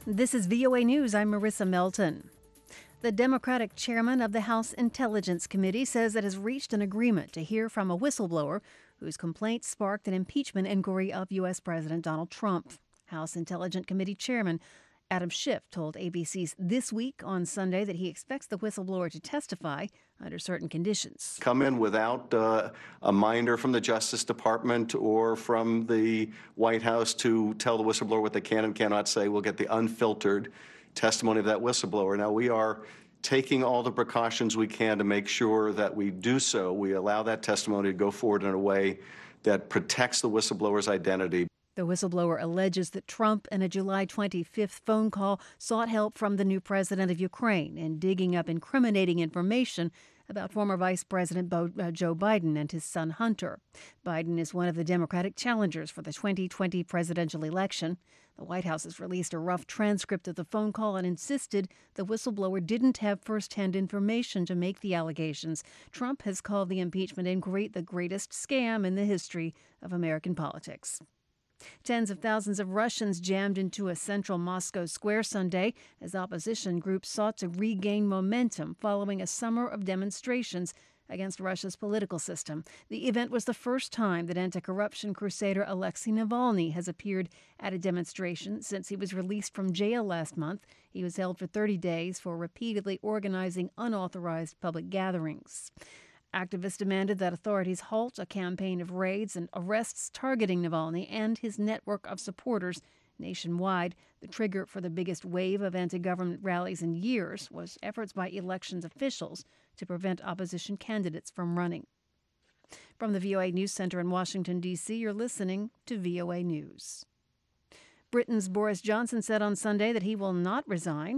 This is VOA News. I'm Marissa Melton. The Democratic chairman of the House Intelligence Committee says it has reached an agreement to hear from a whistleblower whose complaint sparked an impeachment inquiry of U.S. President Donald Trump. House Intelligence Committee Chairman Adam Schiff told ABC's This Week on Sunday that he expects the whistleblower to testify under certain conditions. Come in without a minder from the Justice Department or from the White House to tell the whistleblower what they can and cannot say. We'll get the unfiltered testimony of that whistleblower. Now, we are taking all the precautions we can to make sure that we do so. We allow that testimony to go forward in a way that protects the whistleblower's identity. The whistleblower alleges that Trump, in a July 25th phone call, sought help from the new president of Ukraine in digging up incriminating information about former Vice President Joe Biden and his son Hunter. Biden is one of the Democratic challengers for the 2020 presidential election. The White House has released a rough transcript of the phone call and insisted the whistleblower didn't have firsthand information to make the allegations. Trump has called the impeachment inquiry the greatest scam in the history of American politics. Tens of thousands of Russians jammed into a central Moscow square Sunday as opposition groups sought to regain momentum following a summer of demonstrations against Russia's political system. The event was the first time that anti-corruption crusader Alexei Navalny has appeared at a demonstration since he was released from jail last month. He was held for 30 days for repeatedly organizing unauthorized public gatherings. Activists demanded that authorities halt a campaign of raids and arrests targeting Navalny and his network of supporters nationwide. The trigger for the biggest wave of anti-government rallies in years was efforts by elections officials to prevent opposition candidates from running. From the VOA News Center in Washington, D.C., you're listening to VOA News. Britain's Boris Johnson said on Sunday that he will not resign